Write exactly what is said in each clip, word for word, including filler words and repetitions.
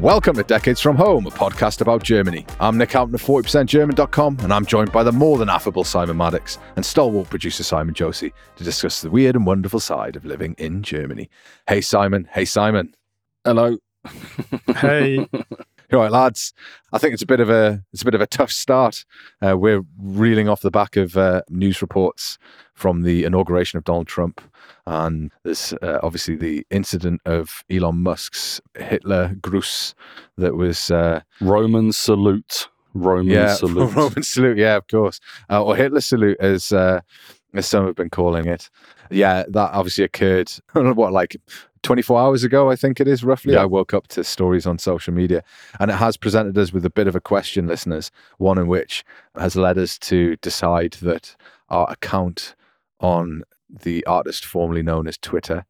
Welcome to Decades from Home, a podcast about Germany. I'm Nick Houghton of forty percent German dot com, and I'm joined by the more than affable Simon Maddox and stalwart producer Simon Josie to discuss the weird and wonderful side of living in Germany. Hey Simon, hey Simon. Hello. Hey. All right, lads. I think it's a bit of a it's a bit of a tough start. Uh, we're reeling off the back of uh, news reports from the inauguration of Donald Trump, and there's uh, obviously the incident of Elon Musk's Hitler Gruß that was uh, Roman salute. Roman yeah, salute. Roman salute. Yeah, of course, uh, or Hitler salute, as uh, as some have been calling it. Yeah, that obviously occurred. I don't know what, like twenty-four hours ago, I think it is, roughly. Yeah. I woke up to stories on social media, and it has presented us with a bit of a question, listeners, one in which has led us to decide that our account on the artist formerly known as Twitter,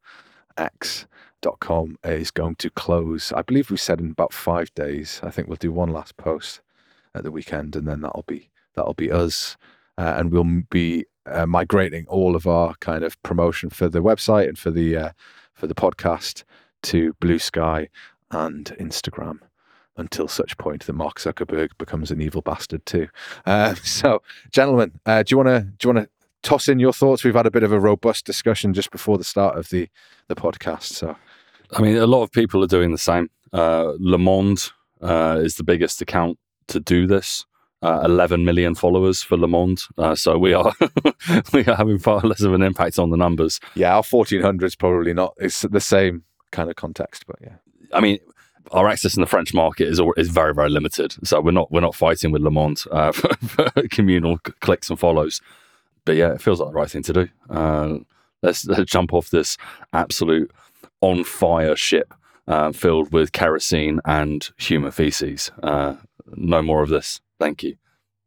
X dot com, is going to close. I believe we said in about five days. I think we'll do one last post at the weekend, and then that'll be that'll be us, uh, and we'll be uh, migrating all of our kind of promotion for the website and for the uh, for the podcast to Blue Sky and Instagram until such point that Mark Zuckerberg becomes an evil bastard too. Uh, so, gentlemen, uh, do you want to do you want to toss in your thoughts? We've had a bit of a robust discussion just before the start of the the podcast. So, I mean, a lot of people are doing the same. Uh, Le Monde uh, is the biggest account to do this. Uh, eleven million followers for Le Monde. Uh, so we are we are having far less of an impact on the numbers. yeah, our fourteen hundred is probably not. It's the same kind of context, but yeah. I mean, our access in the French market is al- is very very limited. So we're not we're not fighting with Le Monde uh, for, for communal c- clicks and follows. But yeah, it feels like the right thing to do. Uh, let's, let's jump off this absolute on fire ship uh, filled with kerosene and human feces. Uh, no more of this. Thank you.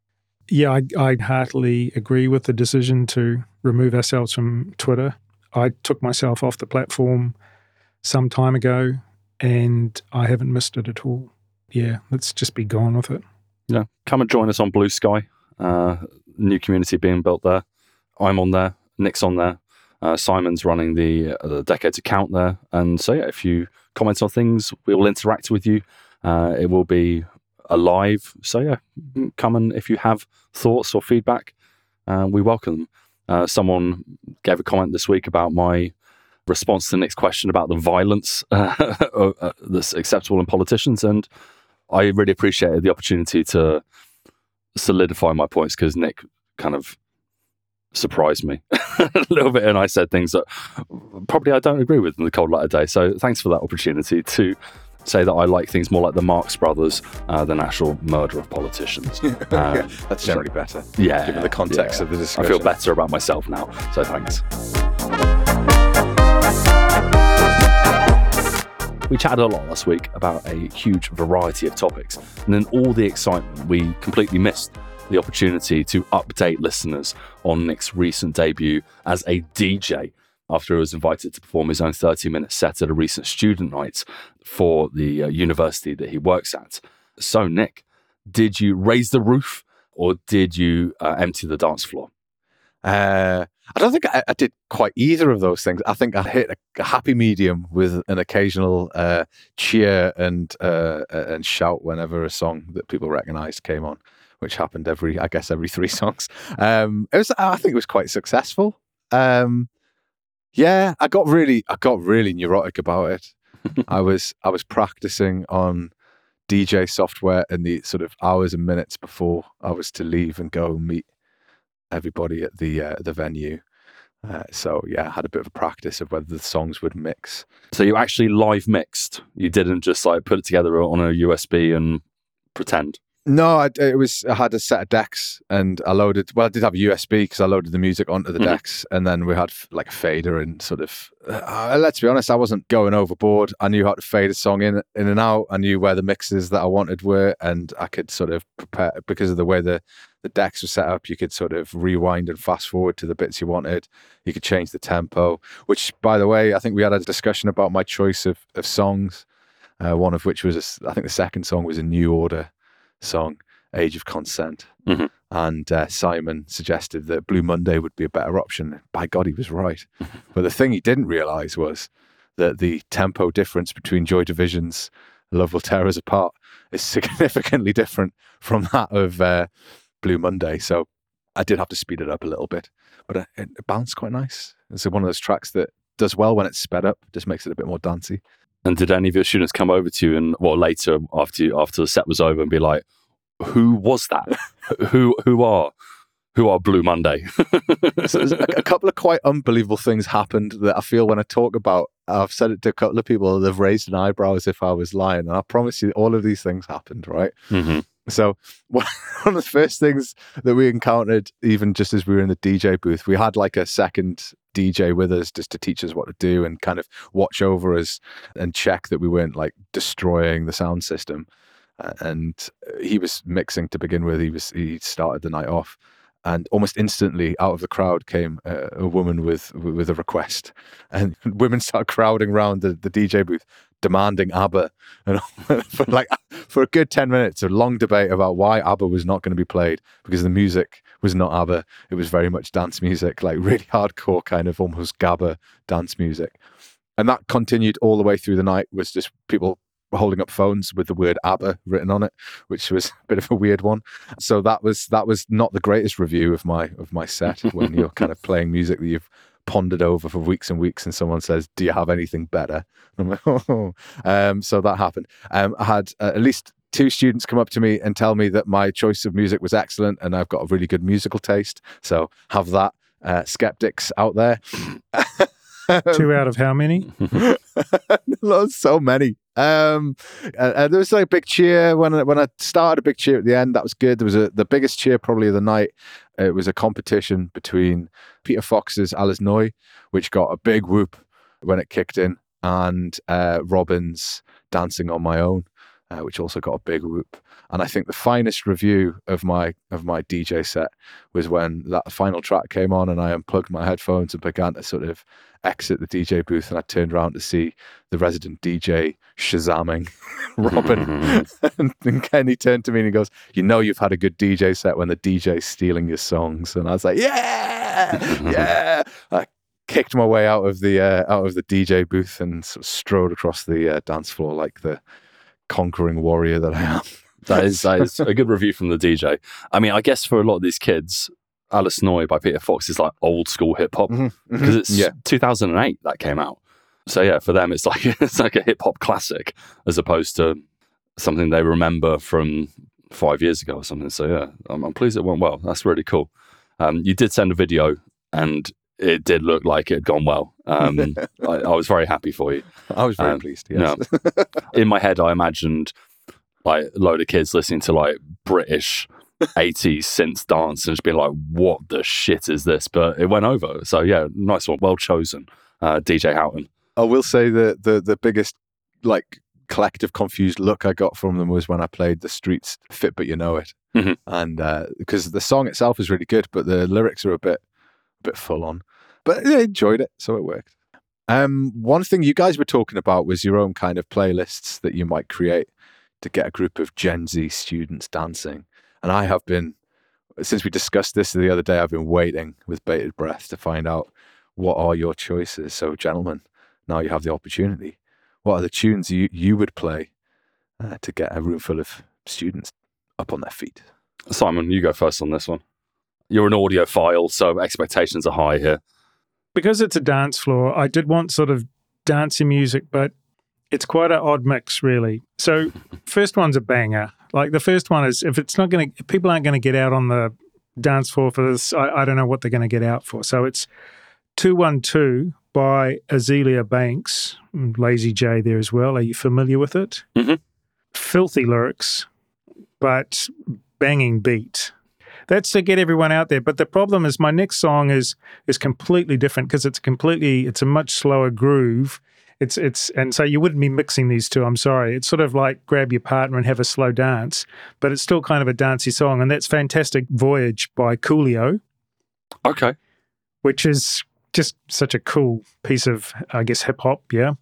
Yeah, I, I heartily agree with the decision to remove ourselves from Twitter. I took myself off the platform some time ago, and I haven't missed it at all. Yeah, let's just be gone with it. Yeah, come and join us on Blue Sky. Uh, new community being built there. I'm on there. Nick's on there. Uh, Simon's running the, uh, the Decades account there. And so, yeah, if you comment on things, we will interact with you. Uh, it will be alive. So, yeah, come and if you have thoughts or feedback, uh, we welcome them. Uh, someone gave a comment this week about my response to Nick's question about the violence uh, that's acceptable in politicians. And I really appreciated the opportunity to solidify my points because Nick kind of surprised me a little bit, and I said things that probably I don't agree with in the cold light of day. So thanks for that opportunity to say that I like things more like the Marx Brothers uh, than actual murder of politicians. Uh, yeah, that's generally so, better. Yeah, given the context yeah. of the discussion. I feel better about myself now. So thanks. We chatted a lot last week about a huge variety of topics, and in all the excitement, we completely missed the opportunity to update listeners on Nick's recent debut as a D J after he was invited to perform his own thirty-minute set at a recent student night for the uh, university that he works at. So, Nick, did you raise the roof or did you uh, empty the dance floor? Uh, I don't think I, I did quite either of those things. I think I hit a, a happy medium with an occasional uh, cheer and uh, and shout whenever a song that people recognised came on, which happened every, I guess, every three songs. Um, it was, I think, it was quite successful. Um, yeah, I got really, I got really neurotic about it. I was, I was practicing on D J software in the sort of hours and minutes before I was to leave and go meet everybody at the uh, the venue. Uh, so yeah, I had a bit of a practice of whether the songs would mix. So you actually live mixed. You didn't just like put it together on a U S B and pretend. No, I, it was. I had a set of decks, and I loaded. Well, I did have a U S B because I loaded the music onto the mm-hmm. decks, and then we had like a fader and sort of. Uh, let's be honest, I wasn't going overboard. I knew how to fade a song in in and out. I knew where the mixes that I wanted were, and I could sort of prepare because of the way the the decks were set up. You could sort of rewind and fast forward to the bits you wanted. You could change the tempo. Which, by the way, I think we had a discussion about my choice of of songs. Uh, one of which was, a, I think, the second song was a New Order song, Age of Consent. Mm-hmm. And uh, Simon suggested that Blue Monday would be a better option. By God, he was right. But the thing he didn't realise was that the tempo difference between Joy Division's Love Will Tear Us Apart is significantly different from that of uh, Blue Monday. So I did have to speed it up a little bit, but it, it bounced quite nice. It's one of those tracks that does well when it's sped up, just makes it a bit more dancey. And did any of your students come over to you and, well, later after you, after the set was over and be like, who was that? who who are who are Blue Monday? So there's a, a couple of quite unbelievable things happened that I feel when I talk about. I've said it to a couple of people, they've raised an eyebrow as if I was lying, and I promise you, all of these things happened, right? Mm-hmm. So one of the first things that we encountered, even just as we were in the D J booth, we had like a second D J with us just to teach us what to do and kind of watch over us and check that we weren't like destroying the sound system. Uh, and he was mixing to begin with. He was he started the night off, and almost instantly out of the crowd came a, a woman with with a request, and women started crowding around the, the D J booth demanding ABBA, and for like for a good ten minutes, a long debate about why ABBA was not going to be played, because the music was not ABBA. It was very much dance music, like really hardcore kind of almost GABA dance music, and that continued all the way through the night. Was just people holding up phones with the word ABBA written on it, which was a bit of a weird one. So that was that was not the greatest review of my of my set, when you're kind of playing music that you've pondered over for weeks and weeks, and someone says, "Do you have anything better?" And I'm like, "Oh." Um, so that happened. Um, I had uh, at least two students come up to me and tell me that my choice of music was excellent, and I've got a really good musical taste. So have that, uh, skeptics out there. Two out of how many? So many. Um, and, and there was like a big cheer when I, when I started. A big cheer at the end. That was good. There was a the biggest cheer probably of the night. It was a competition between Peter Fox's Alice Noy, which got a big whoop when it kicked in, and uh, Robin's Dancing on My Own, uh, which also got a big whoop. And I think the finest review of my of my D J set was when that final track came on, and I unplugged my headphones and began to sort of exit the D J booth, and I turned around to see the resident D J shazamming Robin. and, and Kenny turned to me and he goes, "You know you've had a good D J set when the D J's stealing your songs." And I was like, "Yeah, yeah!" I kicked my way out of the uh, out of the D J booth and sort of strode across the uh, dance floor like the conquering warrior that I am. That is, that is a good review from the D J. I mean, I guess for a lot of these kids, Alice Noy by Peter Fox is like old school hip hop, because mm-hmm. it's yeah. two thousand eight that came out. So yeah, for them it's like it's like a hip hop classic as opposed to something they remember from five years ago or something. So yeah, I'm, I'm pleased it went well. That's really cool. Um, you did send a video, and it did look like it had gone well. Um, I, I was very happy for you. I was very um, pleased. Yes. Yeah. In my head, I imagined like a load of kids listening to like British eighties synth dance and just being like, what the shit is this? But it went over. So yeah, nice one. Well chosen, uh, D J Houghton. I will say that the, the biggest like collective confused look I got from them was when I played The Streets Fit But You Know It. Mm-hmm. And uh, because the song itself is really good, but the lyrics are a bit a bit full on. But I enjoyed it, so it worked. Um, one thing you guys were talking about was your own kind of playlists that you might create to get a group of Gen Z students dancing. And I have been, since we discussed this the other day, I've been waiting with bated breath to find out what are your choices. So, gentlemen, now you have the opportunity. What are the tunes you, you would play uh, to get a room full of students up on their feet? Simon, you go first on this one. You're an audiophile, so expectations are high here. Because it's a dance floor, I did want sort of dancey music, but it's quite an odd mix, really. So first one's a banger. Like the first one is, if it's not going to, people aren't going to get out on the dance floor for this, I, I don't know what they're going to get out for. So it's two one two by Azealia Banks, Lazy J there as well. Are you familiar with it? Mm-hmm. Filthy lyrics, but banging beat. That's to get everyone out there. But the problem is my next song is is completely different because it's completely, it's a much slower groove. It's it's and so you wouldn't be mixing these two. I'm sorry. It's sort of like grab your partner and have a slow dance, but it's still kind of a dancey song. And that's Fantastic Voyage by Coolio. Okay. Which is just such a cool piece of, I guess, hip hop. Yeah.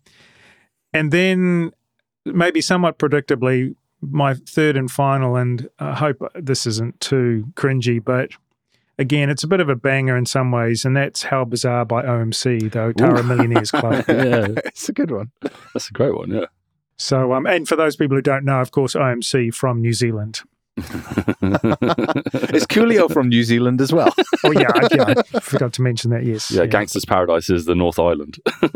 And then maybe somewhat predictably, my third and final, and I hope this isn't too cringy, but again, it's a bit of a banger in some ways, and that's How Bizarre by O M C, though Tara Millionaire's Club. Yeah, it's a good one. That's a great one, yeah. So, um, and for those people who don't know, of course, I M C from New Zealand. Is Coolio from New Zealand as well? Oh, yeah, I, yeah, I forgot to mention that, yes. Yeah, yeah. Gangster's Paradise is the North Island.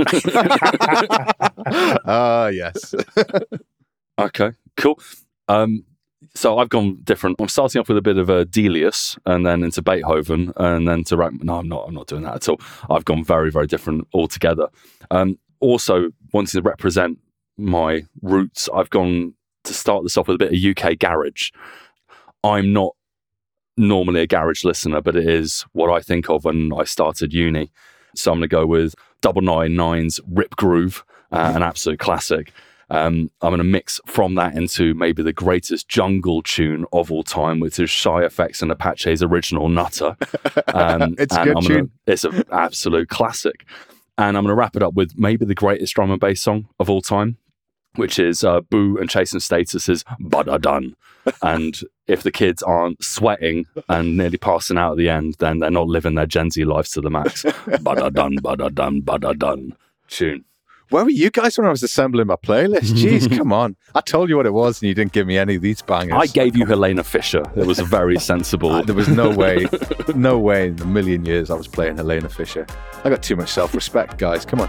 Ah, uh, yes. Okay, cool. Um, so I've gone different. I'm starting off with a bit of a Delius and then into Beethoven and then to Rach- no, I'm not. I'm not doing that at all. I've gone very, very different altogether. Um, also, wanting to represent my roots, I've gone to start this off with a bit of U K garage. I'm not normally a garage listener, but it is what I think of when I started uni. So I'm going to go with Double Nine Nine's Rip Groove, uh, an absolute classic. Um, I'm going to mix from that into maybe the greatest jungle tune of all time, which is Shy F X and Apache's original Nutter. Um, it's a and good I'm tune. Gonna, it's an absolute classic. And I'm going to wrap it up with maybe the greatest drum and bass song of all time, which is uh, Boo and Chase and Status's Bada Dun. And if the kids aren't sweating and nearly passing out at the end, then they're not living their Gen Z lives to the max. Bada Dun, Bada Dun, Bada Dun tune. Where were you guys when I was assembling my playlist? Jeez, come on. I told you what it was and you didn't give me any of these bangers. I gave you Helena Fisher. It was a very sensible... Uh, there was no way, no way in a million years I was playing Helena Fisher. I got too much self-respect, guys. Come on.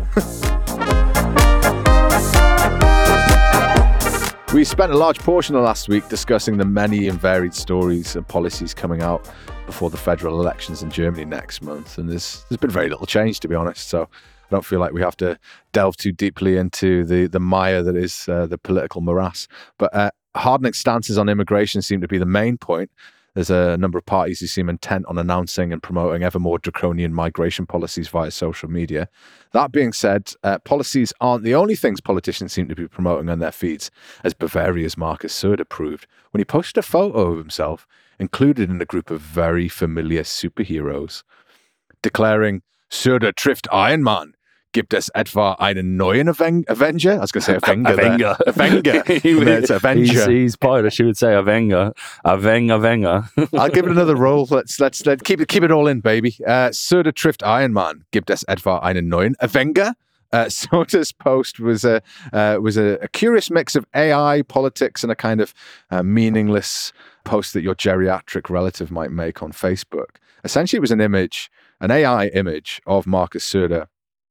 We spent a large portion of last week discussing the many and varied stories and policies coming out before the federal elections in Germany next month. And there's there's been very little change, to be honest. So I don't feel like we have to delve too deeply into the, the mire that is uh, the political morass. But uh, hardening stances on immigration seem to be the main point. There's a number of parties who seem intent on announcing and promoting ever more draconian migration policies via social media. That being said, uh, policies aren't the only things politicians seem to be promoting on their feeds, as Bavaria's Markus Söder proved when he posted a photo of himself included in a group of very familiar superheroes, declaring, Söder trifft Iron Man. Gibt es etwa einen neuen Aven- Avenger? I was going to say Avenger. Avenger. Avenger. It's Avenger. He's, he's Polish. He would say Avenger. Avenger, Avenger. I'll give it another roll. Let's let's let's keep it keep it all in, baby. Uh, Söder trifft Iron Man. Gibt es etwa einen neuen Avenger? Uh, Söder's post was a uh, was a, a curious mix of A I, politics, and a kind of uh, meaningless post that your geriatric relative might make on Facebook. Essentially, it was an image, an A I image of Markus Söder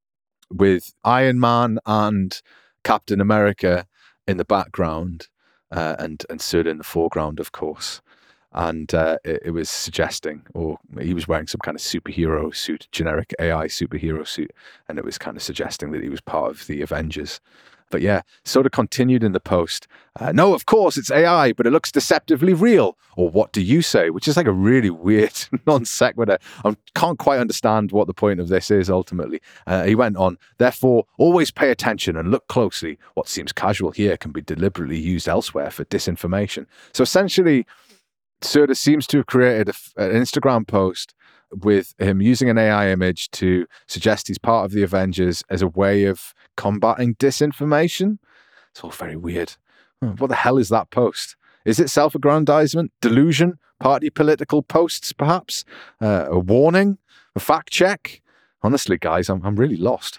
with Iron Man and Captain America in the background, uh, and and Söder in the foreground, of course. And uh, it, it was suggesting, or he was wearing some kind of superhero suit, generic A I superhero suit, and it was kind of suggesting that he was part of the Avengers. But yeah, Söder continued in the post, uh, no, of course, it's A I, but it looks deceptively real. Or what do you say? Which is like a really weird non sequitur. I can't quite understand what the point of this is ultimately. Uh, he went on, therefore, always pay attention and look closely. What seems casual here can be deliberately used elsewhere for disinformation. So essentially, Söder seems to have created a, an Instagram post with him using an A I image to suggest he's part of the Avengers as a way of combating disinformation. It's all very weird. What the hell is that post? Is it self-aggrandizement, delusion, party political posts, perhaps? Uh, a warning? A fact check? Honestly, guys, I'm I'm really lost.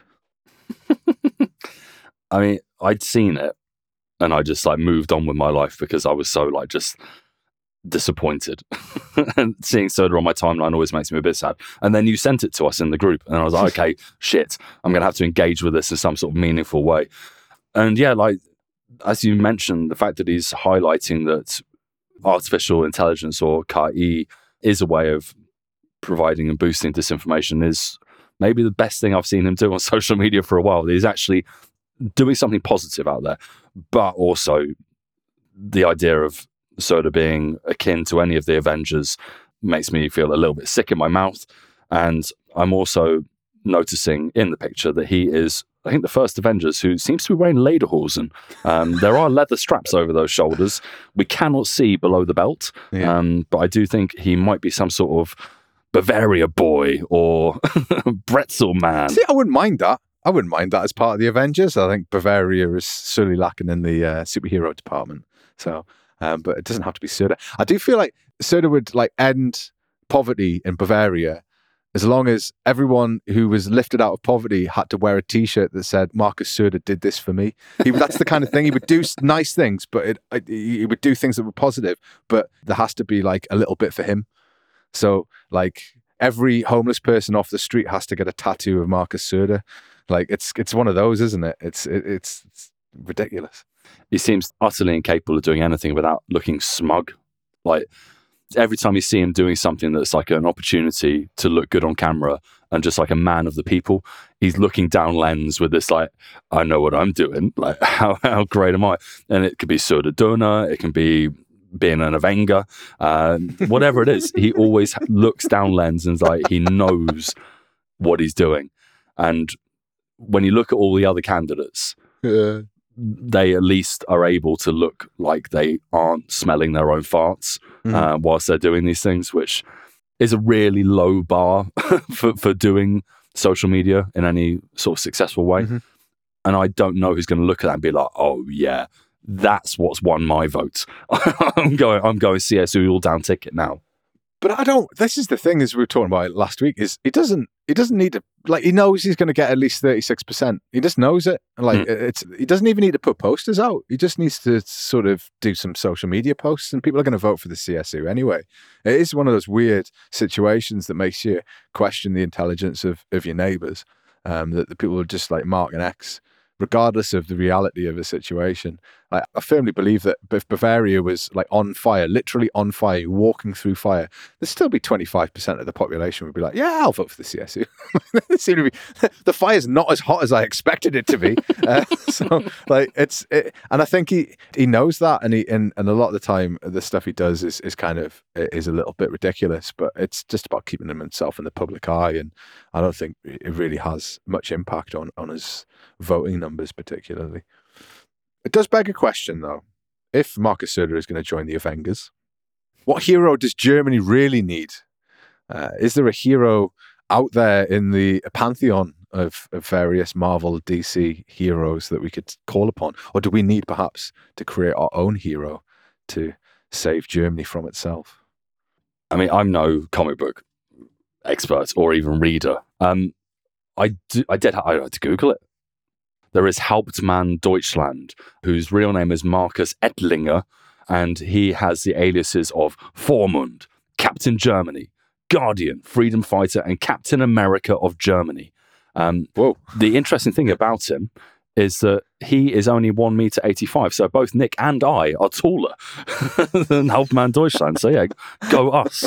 I mean, I'd seen it and I just like moved on with my life because I was so like just disappointed. And seeing Söder on my timeline always makes me a bit sad. And then you sent it to us in the group and I was like, okay, shit, I'm going to have to engage with this in some sort of meaningful way. And yeah, like, as you mentioned, the fact that he's highlighting that artificial intelligence or K I is a way of providing and boosting disinformation is maybe the best thing I've seen him do on social media for a while. He's actually doing something positive out there, but also the idea of Söder being akin to any of the Avengers makes me feel a little bit sick in my mouth. And I'm also noticing in the picture that he is, I think, the first Avengers who seems to be wearing lederhosen. Um, there are leather straps over those shoulders. We cannot see below the belt, Yeah. um, but I do think he might be some sort of Bavaria boy or Bretzel man. See, I wouldn't mind that. I wouldn't mind that as part of the Avengers. I think Bavaria is certainly lacking in the uh, superhero department. So, um, but it doesn't have to be Söder. I do feel like Söder would like end poverty in Bavaria as long as everyone who was lifted out of poverty had to wear a T-shirt that said Marcus Söder did this for me. He, that's the kind of thing. He would do nice things, but it, it, he would do things that were positive, but there has to be like a little bit for him. So like every homeless person off the street has to get a tattoo of Marcus Söder. Like it's it's one of those, isn't it? It's it, it's, it's ridiculous. He seems utterly incapable of doing anything without looking smug. Like every time you see him doing something that's like an opportunity to look good on camera and just like a man of the people, he's looking down lens with this like, I know what I'm doing. Like how how great am I? And it could be Söder Donor, it can be being an Avenger, uh, whatever it is. He always looks down lens and like he knows what he's doing. And when you look at all the other candidates, Yeah. they at least are able to look like they aren't smelling their own farts Mhm. uh, whilst they're doing these things, which is a really low bar for, for doing social media in any sort of successful way. Mhm. And I don't know who's going to look at that and be like, oh yeah, that's what's won my vote. I'm going, I'm going C S U all down ticket now. But I don't. This is the thing, as we were talking about last week, is he doesn't. He doesn't need to. Like he knows he's going to get at least thirty six percent. He just knows it. Like it's. He doesn't even need to put posters out. He just needs to sort of do some social media posts, and people are going to vote for the C S U anyway. It is one of those weird situations that makes you question the intelligence of of your neighbours. Um, that the people are just like Mark and X, regardless of the reality of the situation. Like, I firmly believe that if Bavaria was like on fire, literally on fire, walking through fire, there'd still be twenty-five percent of the population would be like, yeah, I'll vote for the C S U. It seemed to be, the fire's not as hot as I expected it to be. Uh, so like it's, it, and I think he, he knows that. And he, and, and a lot of the time the stuff he does is, is kind of, is a little bit ridiculous, but it's just about keeping himself in the public eye. And I don't think it really has much impact on, on his voting numbers particularly. It does beg a question, though. If Marcus Söder is going to join the Avengers, what hero does Germany really need? Uh, is there a hero out there in the pantheon of, of various Marvel, D C heroes that we could call upon? Or do we need perhaps to create our own hero to save Germany from itself? I mean, I'm no comic book expert or even reader. Um, I, do, I did I had to Google it. There is Hauptmann Deutschland, whose real name is Marcus Ettlinger, and he has the aliases of Vormund, Captain Germany, Guardian, Freedom Fighter, and Captain America of Germany. Um, Whoa. The interesting thing about him is that he is only one meter eighty-five, so both Nick and I are taller than Hauptmann Deutschland. So yeah, go us.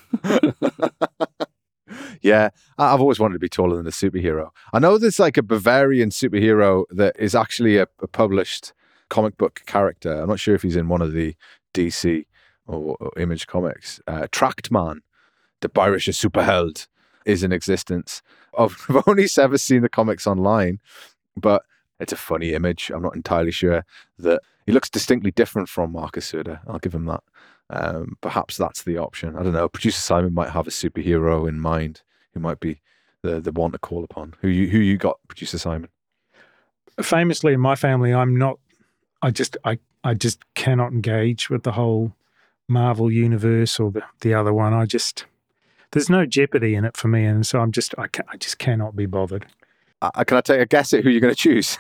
Yeah, I've always wanted to be taller than a superhero. I know there's like a Bavarian superhero that is actually a, a published comic book character. I'm not sure if he's in one of the D C or, or Image comics. Uh, Traktman, the Bayerische Superheld, is in existence. I've I've only ever seen the comics online, but it's a funny image. I'm not entirely sure that he looks distinctly different from Marcus Söder. I'll give him that. Um, perhaps that's the option. I don't know. Producer Simon might have a superhero in mind who might be the the one to call upon. Who you who you got, Producer Simon? Famously in my family, I'm not. I just I I just cannot engage with the whole Marvel universe or the the other one. I just there's no jeopardy in it for me, and so I'm just I can, I just cannot be bothered. Uh, can I take a guess at who you're going to choose?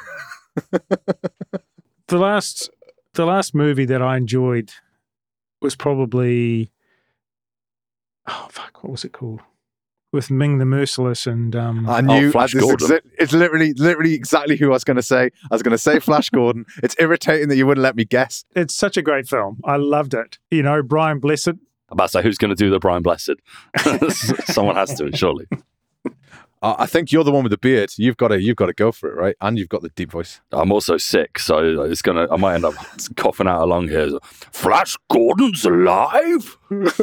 The last the last movie that I enjoyed was probably oh fuck, what was it called? With Ming the Merciless and um, I knew oh, Flash this Gordon. Exa- it's literally, literally exactly who I was going to say. I was going to say Flash Gordon. It's irritating that you wouldn't let me guess. it's such a great film. I loved it. You know, Brian Blessed. I'm about to say, who's going to do the Brian Blessed? Someone has to, surely. Uh, I think you're the one with the beard. You've got to, you've got to go for it, right? And you've got the deep voice. I'm also sick, so it's gonna. I might end up coughing out along here. Flash Gordon's alive.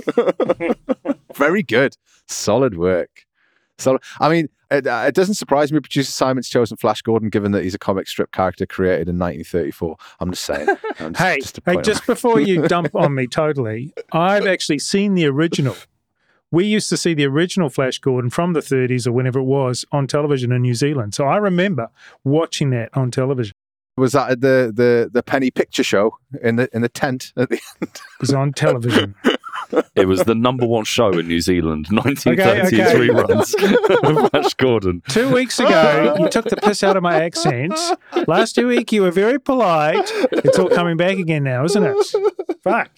Very good, solid work. So, I mean, it, uh, it doesn't surprise me Producer Simon's chosen Flash Gordon, given that he's a comic strip character created in nineteen thirty-four. I'm just saying. I'm just, Hey, just to hey, point just out. before you dump on me totally, I've actually seen the original. We used to see the original Flash Gordon from the thirties or whenever it was on television in New Zealand. So I remember watching that on television. Was that at the, the, the Penny Picture Show in the in the tent at the end? It was on television. It was the number one show in New Zealand, nineteen thirties Okay, okay. reruns of Flash Gordon. Two weeks ago, you took the piss out of my accent. Last week, you were very polite. It's all coming back again now, isn't it? Fuck.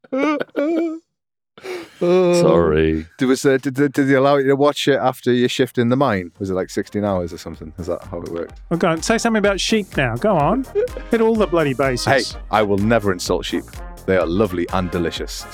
Sorry. Did, was, uh, did, did, did they allow you to watch it after your shift in the mine? Was it like sixteen hours or something? Is that how it worked? Well, go on. Say something about sheep now. Go on. Hit all the bloody bases. Hey, I will never insult sheep. They are lovely and delicious.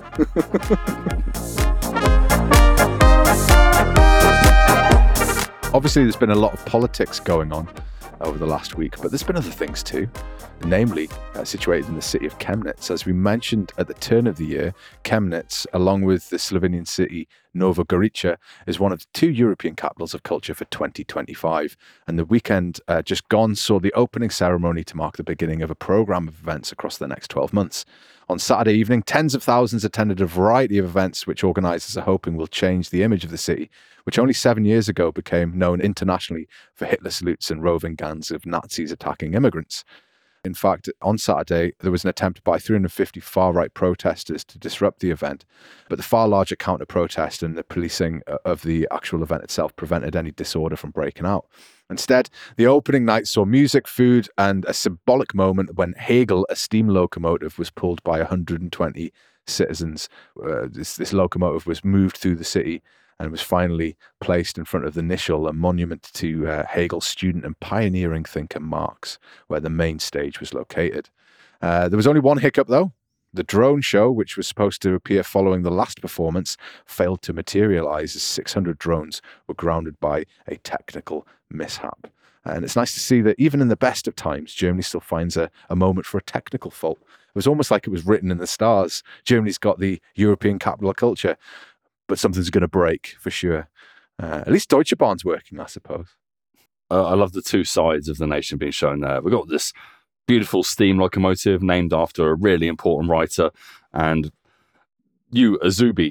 Obviously, there's been a lot of politics going on over the last week, but there's been other things too. Namely, uh, situated in the city of Chemnitz. As we mentioned at the turn of the year, Chemnitz, along with the Slovenian city Nova Gorica, is one of the two European capitals of culture for twenty twenty-five. And the weekend uh, just gone saw the opening ceremony to mark the beginning of a programme of events across the next twelve months. On Saturday evening, tens of thousands attended a variety of events which organisers are hoping will change the image of the city, which only seven years ago became known internationally for Hitler salutes and roving gangs of Nazis attacking immigrants. In fact, on Saturday, there was an attempt by three hundred fifty far-right protesters to disrupt the event, but the far larger counter-protest and the policing of the actual event itself prevented any disorder from breaking out. Instead, the opening night saw music, food, and a symbolic moment when Hegel, a steam locomotive, was pulled by one hundred twenty citizens. Uh, this, this locomotive was moved through the city and was finally placed in front of the Nischel, a monument to uh, Hegel's student and pioneering thinker Marx, where the main stage was located. Uh, there was only one hiccup, though. The drone show, which was supposed to appear following the last performance, failed to materialize as six hundred drones were grounded by a technical mishap. And it's nice to see that even in the best of times, Germany still finds a, a moment for a technical fault. It was almost like it was written in the stars. Germany's got the European capital of culture, but something's going to break for sure. Uh, at least Deutsche Bahn's working, I suppose. Uh, I love the two sides of the nation being shown there. We've got this beautiful steam locomotive named after a really important writer, and you, Azubi,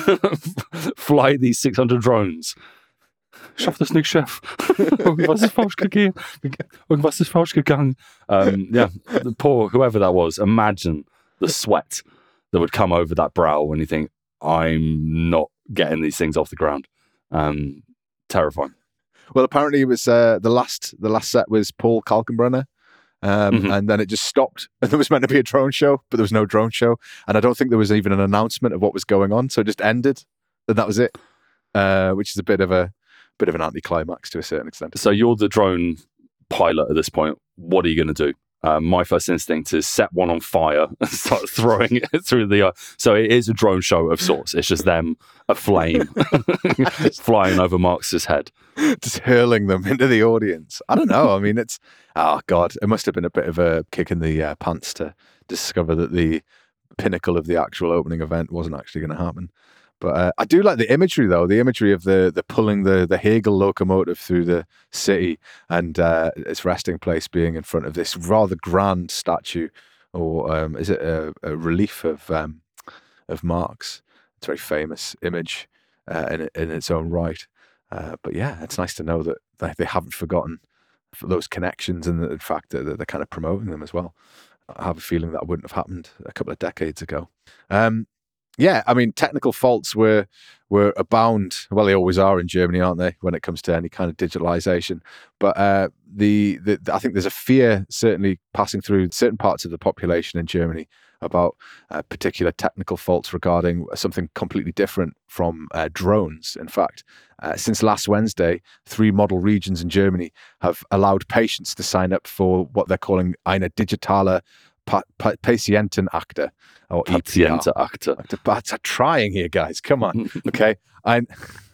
fly these six hundred drones. Schaff das nicht, Chef. Irgendwas ist falsch gegangen. Irgendwas ist falsch gegangen. Um, yeah, the poor, whoever that was, imagine the sweat that would come over that brow when you think, I'm not getting these things off the ground. Um, terrifying. Well, apparently it was uh, the last the last set was Paul Kalkbrenner. Um, mm-hmm. And then it just stopped. And there was meant to be a drone show, but there was no drone show. And I don't think there was even an announcement of what was going on. So it just ended. And that was it. Uh, which is a bit of a bit of an anticlimax to a certain extent. So you're the drone pilot at this point. What are you going to do? Uh, my first instinct is set one on fire and start throwing it through the air. So it is a drone show of sorts. It's just them aflame flying over Marx's head. Just hurling them into the audience. I don't know. I mean, it's, oh God, it must have been a bit of a kick in the uh, pants to discover that the pinnacle of the actual opening event wasn't actually going to happen. But uh, I do like the imagery, though, the imagery of the the pulling the, the Hegel locomotive through the city and uh, its resting place being in front of this rather grand statue, or um, is it a, a relief of um, of Marx? It's a very famous image uh, in in its own right. Uh, but yeah, it's nice to know that they, they haven't forgotten those connections and the fact that they're kind of promoting them as well. I have a feeling that wouldn't have happened a couple of decades ago. Um, Yeah, I mean, technical faults were were abound. Well, they always are in Germany, aren't they, when it comes to any kind of digitalization? But uh, the, the I think there's a fear certainly passing through certain parts of the population in Germany about uh, particular technical faults regarding something completely different from uh, drones. In fact, uh, since last Wednesday, three model regions in Germany have allowed patients to sign up for what they're calling eine digitale Pa- pa- Patientenakte, or Patientenakte. But I'm trying here, guys. Come on. Okay. Ein,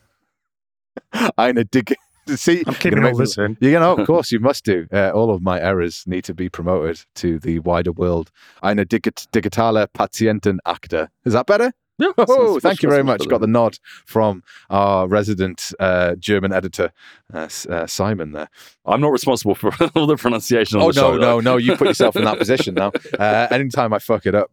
eine dig- See, I'm keeping all this in. You know, of course, you must do. Uh, all of my errors need to be promoted to the wider world. Eine dig- digitale Patientenakte. Is that better? Yeah, oh, thank you very much. Got the nod from our resident uh, German editor, uh, uh, Simon there. I'm not responsible for all the pronunciation on oh, the show. Oh, no, no, no. You put yourself in that position now. Uh, anytime I fuck it up,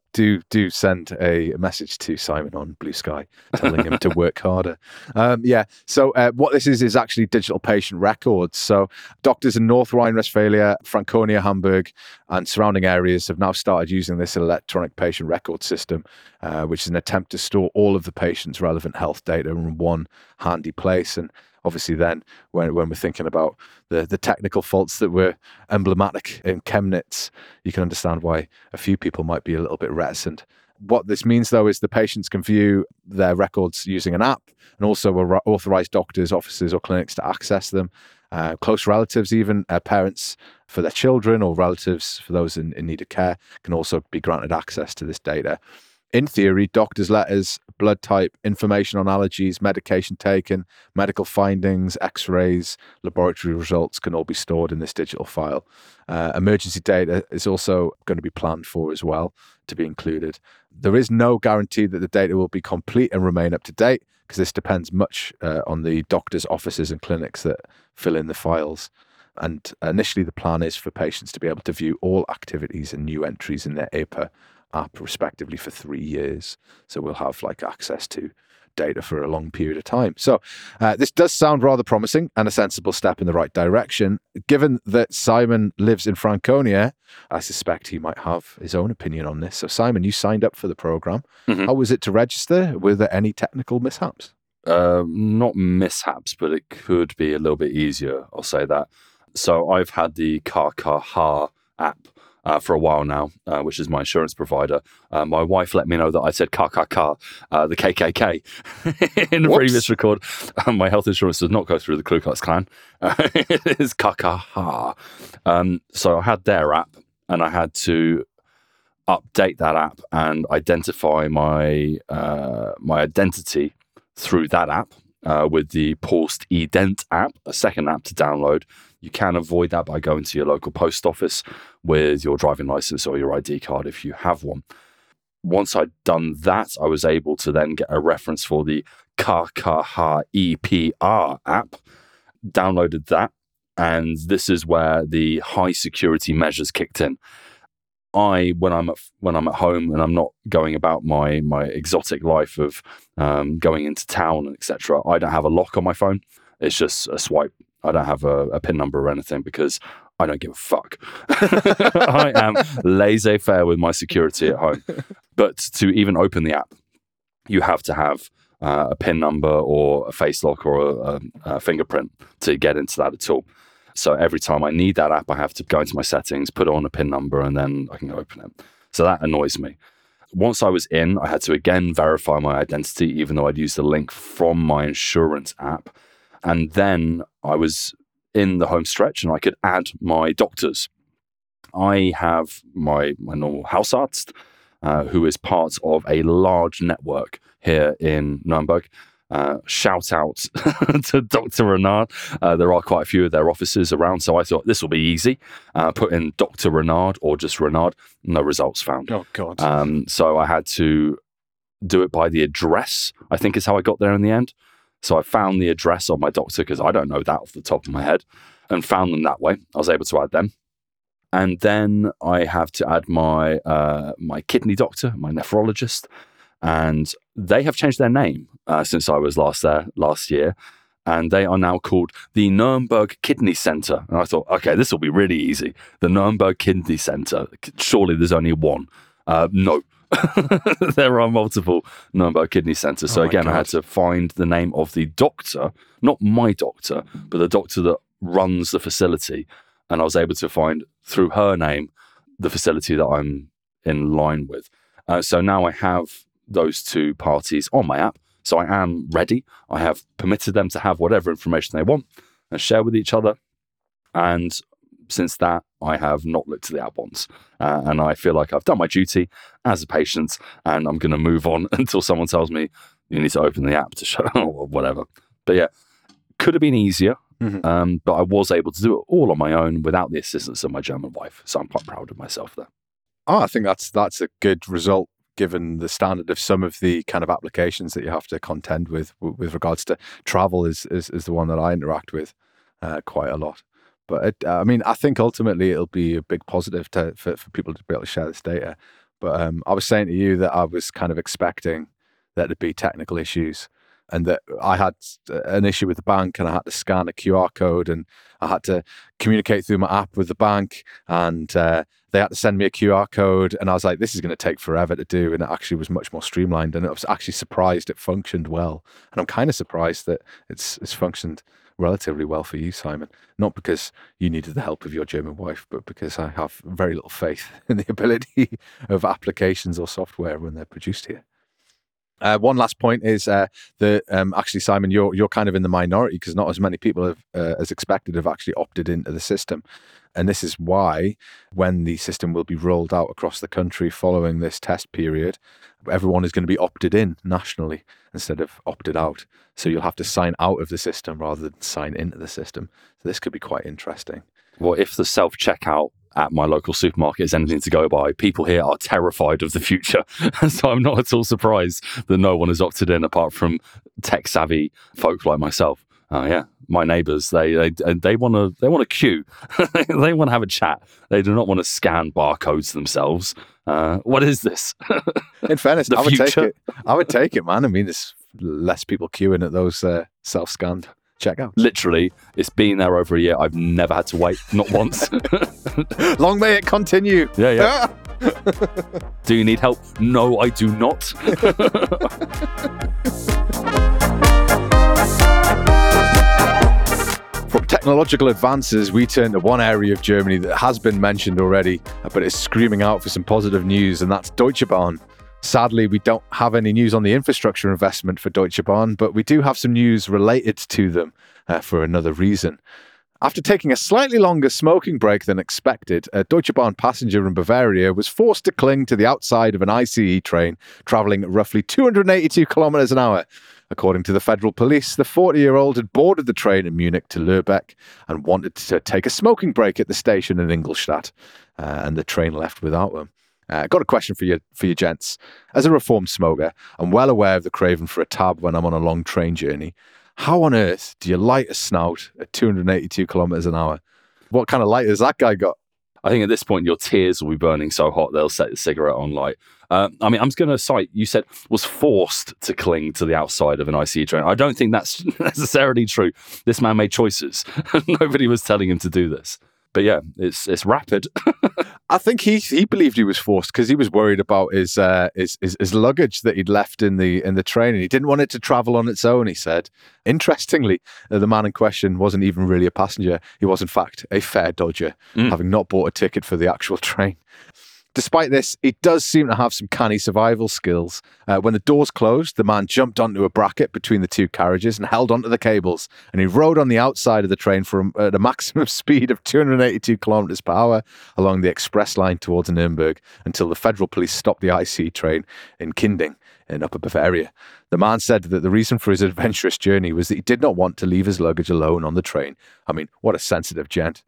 do do send a message to Simon on Blue Sky telling him to work harder. Um, yeah, so uh, what this is is actually digital patient records. So doctors in North Rhine-Westphalia, Franconia, Hamburg, and surrounding areas have now started using this electronic patient record system, uh, which is an attempt to store all of the patient's relevant health data in one handy place. And obviously then when, when we're thinking about the, the technical faults that were emblematic in Chemnitz, you can understand why a few people might be a little bit reticent. What this means, though, is the patients can view their records using an app, and also authorized doctors, offices, or clinics to access them. Uh, close relatives, even uh, parents for their children or relatives for those in, in need of care, can also be granted access to this data. In theory, doctors' letters, blood type, information on allergies, medication taken, medical findings, x-rays, laboratory results can all be stored in this digital file. Uh, emergency data is also going to be planned for as well to be included. There is no guarantee that the data will be complete and remain up to date, because this depends much uh, on the doctors' offices and clinics that fill in the files. And initially, the plan is for patients to be able to view all activities and new entries in their A P A app respectively for three years. So we'll have like access to data for a long period of time. So uh, this does sound rather promising and a sensible step in the right direction. Given that Simon lives in Franconia, I suspect he might have his own opinion on this. So Simon, you signed up for the program. Mm-hmm. How was it to register? Were there any technical mishaps? Uh, not mishaps, but it could be a little bit easier, I'll say that. So I've had the K K H app Uh, for a while now, uh, which is my insurance provider. Uh, my wife let me know that I said K K K, uh, the K K K, in the Whoops. previous record. Um, my health insurance does not go through the Ku Klux Klan. Uh, it is K K H. Um, so I had their app, and I had to update that app and identify my uh, my identity through that app uh, with the Post Ident app, a second app to download. You can avoid that by going to your local post office with your driving license or your I D card if you have one. Once I'd done that, I was able to then get a reference for the K K H E P R app, downloaded that, and this is where the high security measures kicked in. I, when I'm at, when I'm at home and I'm not going about my my exotic life of um, going into town, et cetera, I don't have a lock on my phone. It's just a swipe. I don't have a, a PIN number or anything because I don't give a fuck. I am laissez-faire with my security at home. But to even open the app, you have to have uh, a PIN number or a face lock or a, a, a fingerprint to get into that at all. So every time I need that app, I have to go into my settings, put on a PIN number, and then I can open it. So that annoys me. Once I was in, I had to again verify my identity, even though I'd used the link from my insurance app. And then I was in the home stretch and I could add my doctors. I have my, my normal Hausarzt, uh, who is part of a large network here in Nuremberg. Uh, shout out to Doctor Renard. Uh, there are quite a few of their offices around, so I thought this will be easy. Uh, put in Doctor Renard or just Renard, no results found. Oh, God. Um, so I had to do it by the address, I think is how I got there in the end. So I found the address of my doctor, because I don't know that off the top of my head, and found them that way. I was able to add them. And then I have to add my uh, my kidney doctor, my nephrologist, and they have changed their name uh, since I was last there last year. And they are now called the Nuremberg Kidney Center. And I thought, okay, this will be really easy. The Nuremberg Kidney Center. Surely there's only one. Uh, no. There are multiple Nuremberg Kidney Centers. So oh again, God. I had to find the name of the doctor, not my doctor, but the doctor that runs the facility. And I was able to find, through her name, the facility that I'm in line with. Uh, so now I have those two parties on my app. So I am ready. I have permitted them to have whatever information they want and share with each other. And since that, I have not looked at the app once. Uh, and I feel like I've done my duty as a patient, and I'm going to move on until someone tells me you need to open the app to show or whatever. But yeah, could have been easier, mm-hmm. um, but I was able to do it all on my own without the assistance of my German wife. So I'm quite proud of myself there. Oh, I think that's that's a good result, given the standard of some of the kind of applications that you have to contend with with regards to travel is is, is the one that I interact with uh, quite a lot. But it, I mean, I think ultimately it'll be a big positive to, for, for people to be able to share this data. But um, I was saying to you that I was kind of expecting there to be technical issues, and that I had an issue with the bank and I had to scan a Q R code and I had to communicate through my app with the bank, and uh, they had to send me a Q R code, and I was like, this is going to take forever to do, and it actually was much more streamlined, and I was actually surprised it functioned well. And I'm kind of surprised that it's it's functioned relatively well for you, Simon. Not because you needed the help of your German wife, but because I have very little faith in the ability of applications or software when they're produced here. Uh, one last point is uh, that um, actually, Simon, you're you're kind of in the minority because not as many people have, uh, as expected have actually opted into the system. And this is why, when the system will be rolled out across the country following this test period, everyone is going to be opted in nationally instead of opted out. So you'll have to sign out of the system rather than sign into the system. So this could be quite interesting. Well, if the self-checkout at my local supermarket is anything to go by, people here are terrified of the future. So I'm not at all surprised that no one has opted in apart from tech-savvy folk like myself. Uh, yeah, my neighbours, they they they want to they want to queue. They want to have a chat. They do not want to scan barcodes themselves. Uh, what is this? In fairness, The I would take future? it. I would take it, man. I mean, there's less people queuing at those uh, self-scanned checkouts. Literally, it's been there over a year. I've never had to wait, not once. Long may it continue. Yeah, yeah. Do you need help? No, I do not. From technological advances, we turn to one area of Germany that has been mentioned already, but is screaming out for some positive news, and that's Deutsche Bahn. Sadly, we don't have any news on the infrastructure investment for Deutsche Bahn, but we do have some news related to them uh, for another reason. After taking a slightly longer smoking break than expected, a Deutsche Bahn passenger in Bavaria was forced to cling to the outside of an I C E train travelling at roughly two hundred eighty-two kilometres an hour. According to the federal police, the forty-year-old had boarded the train in Munich to Lübeck and wanted to take a smoking break at the station in Ingolstadt, uh, and the train left without him. Uh, got a question for you, for you gents. As a reformed smoker, I'm well aware of the craving for a tab when I'm on a long train journey. How on earth do you light a snout at two hundred eighty-two kilometres an hour? What kind of light has that guy got? I think at this point, your tears will be burning so hot, they'll set the cigarette on light. Uh, I mean, I'm just going to cite, you said, was forced to cling to the outside of an I C E train. I don't think that's necessarily true. This man made choices. Nobody was telling him to do this. But yeah, it's it's rapid. I think he he believed he was forced because he was worried about his, uh, his his his luggage that he'd left in the in the train, and he didn't want it to travel on its own. He said. Interestingly, uh, the man in question wasn't even really a passenger. He was in fact a fare dodger, mm. having not bought a ticket for the actual train. Despite this, he does seem to have some canny survival skills. Uh, when the doors closed, the man jumped onto a bracket between the two carriages and held onto the cables, and he rode on the outside of the train for a, at a maximum speed of two hundred eighty-two kilometres per hour along the express line towards Nuremberg until the federal police stopped the I C E train in Kinding in Upper Bavaria. The man said that the reason for his adventurous journey was that he did not want to leave his luggage alone on the train. I mean, what a sensitive gent.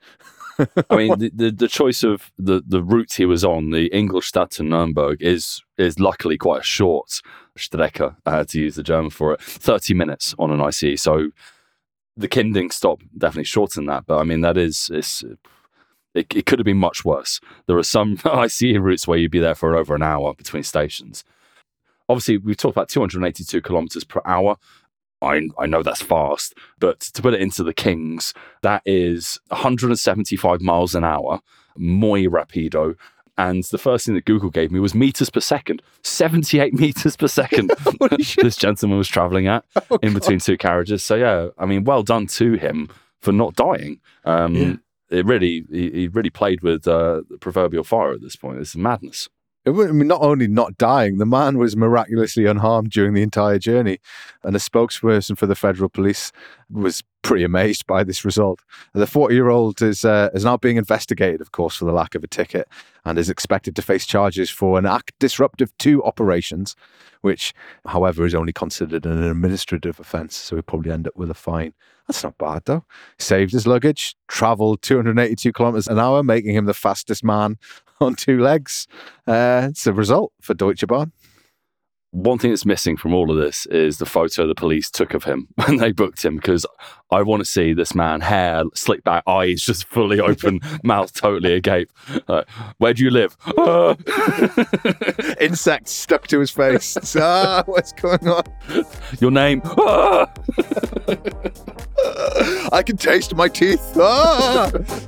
I mean, the, the the choice of the, the route he was on, the Ingolstadt to Nuremberg, is is luckily quite a short Strecke, uh, to use the German for it. thirty minutes on an I C E. So the Kinding stop definitely shorter than that. But I mean, that is, it's, it, it could have been much worse. There are some I C E routes where you'd be there for over an hour between stations. Obviously, we've talked about two hundred eighty-two kilometres per hour. I, I know that's fast, but to put it into the Kings, that is one hundred seventy-five miles an hour, muy rapido. And the first thing that Google gave me was meters per second, seventy-eight meters per second. This gentleman was traveling at oh, in between God. two carriages. So yeah, I mean, well done to him for not dying. Um, yeah. It really, he, he really played with uh, the proverbial fire at this point. It's madness. I mean, not only not dying, the man was miraculously unharmed during the entire journey. And a spokesperson for the federal police was pretty amazed by this result. The forty-year-old is uh, is now being investigated, of course, for the lack of a ticket and is expected to face charges for an act disruptive to operations, which, however, is only considered an administrative offence, so he'll probably end up with a fine. That's not bad, though. Saved his luggage, travelled two hundred eighty-two kilometres an hour, making him the fastest man on two legs. Uh, it's a result for Deutsche Bahn. One thing that's missing from all of this is the photo the police took of him when they booked him, because I want to see this man, hair slicked back, eyes just fully open, mouth totally agape. Uh, where do you live? Ah! Insects stuck to his face. Ah, what's going on? Your name? Ah! I can taste my teeth. Ah!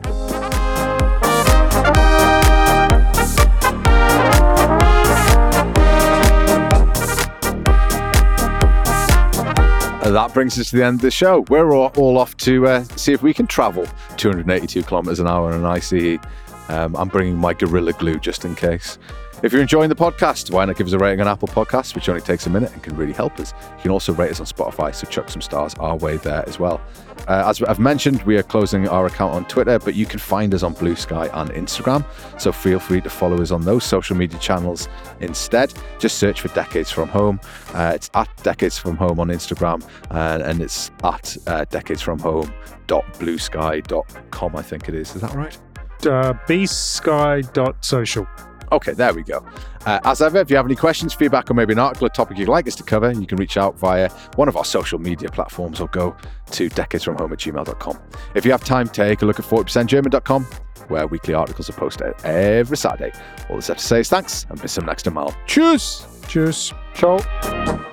And that brings us to the end of the show. We're all, all off to uh, see if we can travel two hundred eighty-two kilometers an hour on an I C E. Um, I'm bringing my Gorilla Glue just in case. If you're enjoying the podcast, why not give us a rating on Apple Podcasts, which only takes a minute and can really help us. You can also rate us on Spotify, so chuck some stars our way there as well. Uh, as I've mentioned, we are closing our account on Twitter, but you can find us on Blue Sky and Instagram, so feel free to follow us on those social media channels instead. Just search for Decades From Home. Uh, it's at Decades From Home on Instagram, uh, and it's at uh, decades from home dot blue sky dot com, I think it is. Is that right? Uh, b sky dot social. Okay, there we go. Uh, as ever, if you have any questions, feedback, or maybe an article or topic you'd like us to cover, you can reach out via one of our social media platforms or go to decades from home at gmail dot com. If you have time, take a look at forty percent german dot com, where weekly articles are posted every Saturday. All that's left to say is thanks, and bis zum nächsten Mal. Tschüss! Cheers. Ciao.